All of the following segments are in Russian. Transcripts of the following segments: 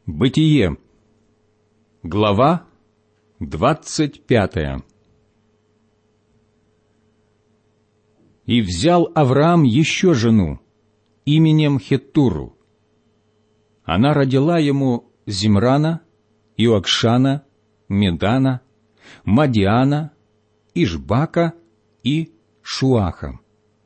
Бытие, глава 25. «И взял Авраам еще жену, именем Хеттуру. Она родила ему Зимрана, Иокшана, Медана, Мадиана, Ишбака и Шуаха.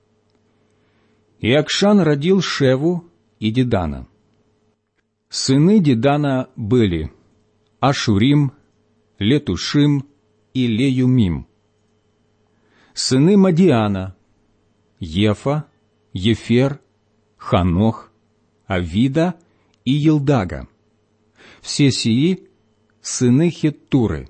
Иокшан родил Шеву и Дедана. Сыны Дедана были Ашурим, Летушим и Леюмим. Сыны Мадиана — Ефа, Ефер, Ханох, Авида и Елдага. Все сии — сыны Хеттуры.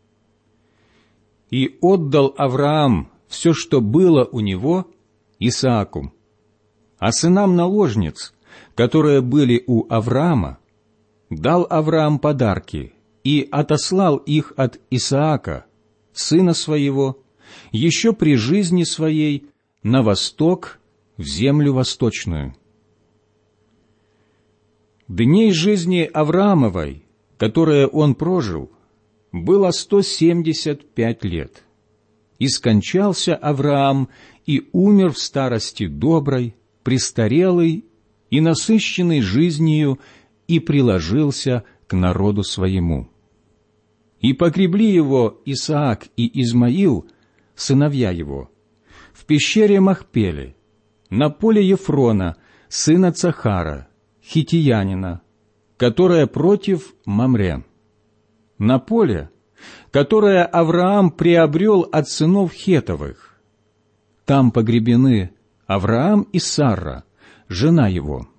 И отдал Авраам все, что было у него, Исааку, а сынам наложниц, которые были у Авраама, дал Авраам подарки и отослал их от Исаака, сына своего, еще при жизни своей, на восток, в землю восточную. Дней жизни Авраамовой, которые он прожил, было 175 лет. И скончался Авраам и умер в старости доброй, престарелый и насыщенный жизнью, и приложился к народу своему. И погребли его Исаак и Измаил, сыновья его, в пещере Махпеле, на поле Ефрона, сына Цахара, хитиянина, которое против Мамре, на поле, которое Авраам приобрел от сынов Хетовых. Там погребены Авраам и Сарра, жена его.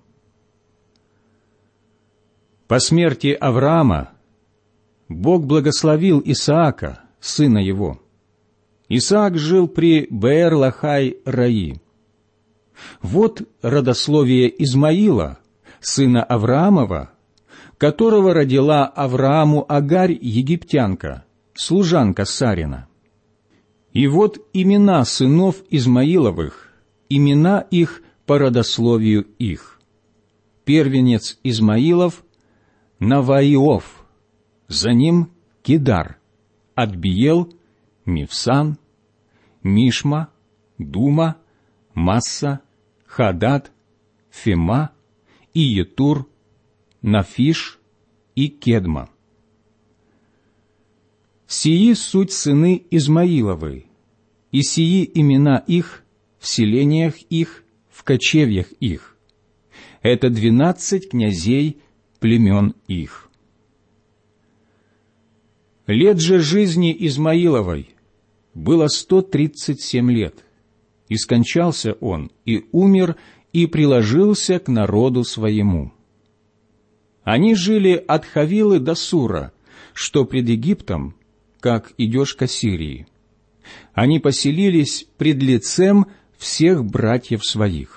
По смерти Авраама Бог благословил Исаака, сына его. Исаак жил при Беэр-Лахай-Раи. Вот родословие Измаила, сына Авраамова, которого родила Аврааму Агарь египтянка, служанка Сарина. И вот имена сынов Измаиловых, имена их по родословию их. Первенец Измаилов — Наваиов, за ним Кедар, Адбиел, Мивсан, Мишма, Дума, Масса, Хадад, Фема, Иетур, Нафиш и Кедма. Сии суть сыны Измаиловы, и сии имена их в селениях их, в кочевьях их. Это 12 князей племен их. Лет же жизни Измаиловой было 137 лет, и скончался он, и умер, и приложился к народу своему. Они жили от Хавилы до Сура, что пред Египтом, как идешь к Ассирии. Они поселились пред лицем всех братьев своих.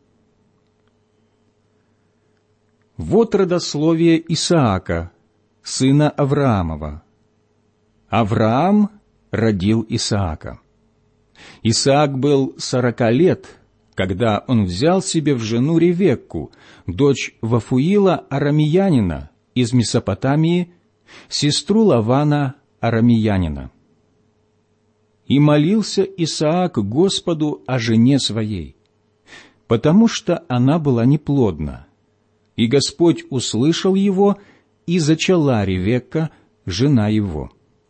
Вот родословие Исаака, сына Авраамова. Авраам родил Исаака. Исаак был 40 лет, когда он взял себе в жену Ревекку, дочь Вафуила арамеянина из Месопотамии, сестру Лавана арамеянина. И молился Исаак Господу о жене своей, потому что она была неплодна. И Господь услышал его, и зачала Ревекка, жена его.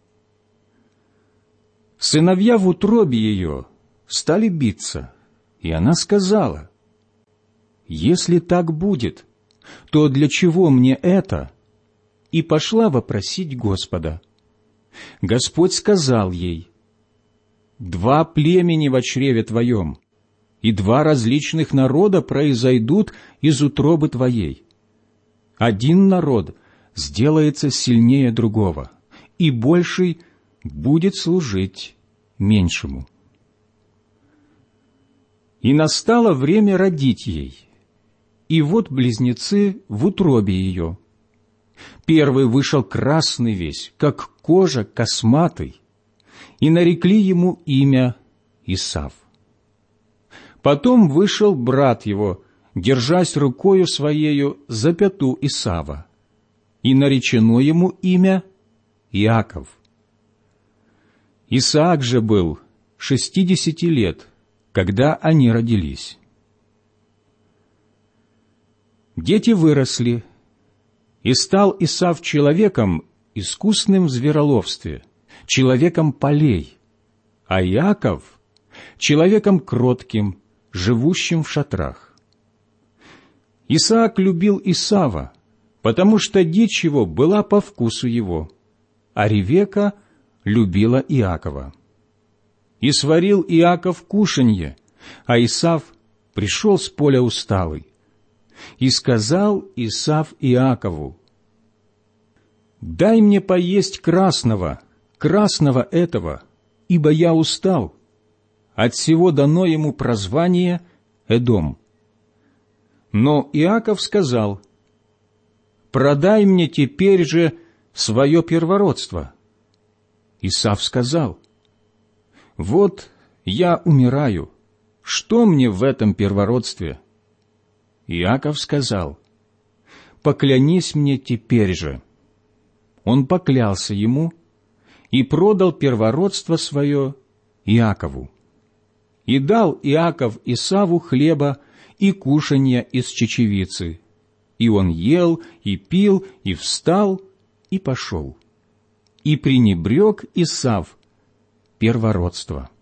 Сыновья в утробе ее стали биться, и она сказала: «Если так будет, то для чего мне это?» И пошла вопросить Господа. Господь сказал ей: «2 племени во чреве твоем, и 2 различных народа произойдут из утробы твоей. Один народ сделается сильнее другого, и больший будет служить меньшему». И настало время родить ей, и вот близнецы в утробе ее. Первый вышел красный весь, как кожа, косматый, и нарекли ему имя Исав. Потом вышел брат его, держась рукою своею за пяту Исава. и наречено ему имя Иаков. Исаак же был 60 лет, когда они родились. Дети выросли, и стал Исав человеком, искусным в звероловстве, человеком полей, а Иаков — человеком кротким, живущим в шатрах. Исаак любил Исава, потому что дичь его была по вкусу его, а Ревека любила Иакова. И сварил Иаков кушанье, а Исав пришел с поля усталый. И сказал Исав Иакову: «Дай мне поесть красного этого, ибо я устал». Отсего дано ему прозвание Эдом. Но Иаков сказал: «Продай мне теперь же свое первородство». Исав сказал: «Вот я умираю, что мне в этом первородстве?» Иаков сказал: «Поклянись мне теперь же». Он поклялся ему и продал первородство свое Иакову. И дал Иаков Исаву хлеба и кушанья из чечевицы. И он ел, и пил, и встал, и пошел. И пренебрег Исав первородство.